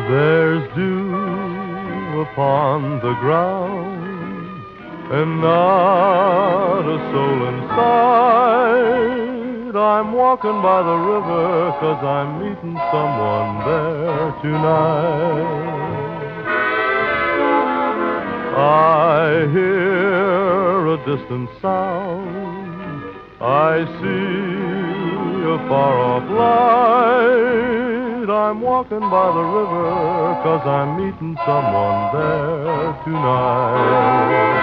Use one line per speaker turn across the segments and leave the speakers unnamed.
There's dew upon the ground, and not a soul inside. I'm walking by the river, 'cause I'm meeting someone there tonight. I hear a distant sound, I see a far-off light. I'm walking by the river, 'cause I'm meeting someone there tonight.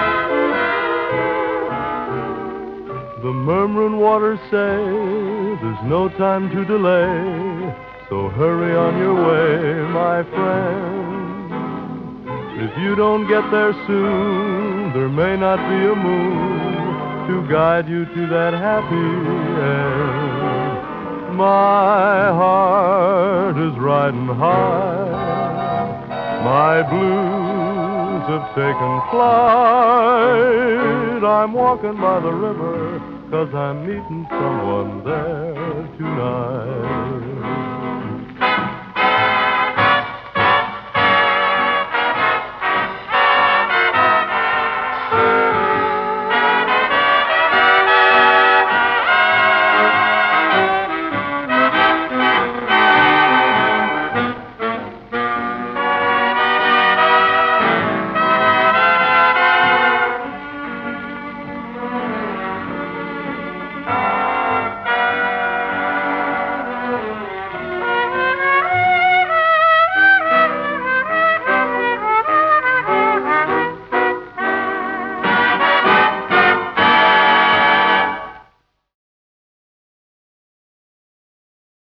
The murmuring waters say there's no time to delay, so hurry on your way, my friend. If you don't get there soon, there may not be a moon to guide you to that happy end. My heart is riding high, my blues have taken flight. I'm walking by the river, 'cause I'm meeting someone there tonight.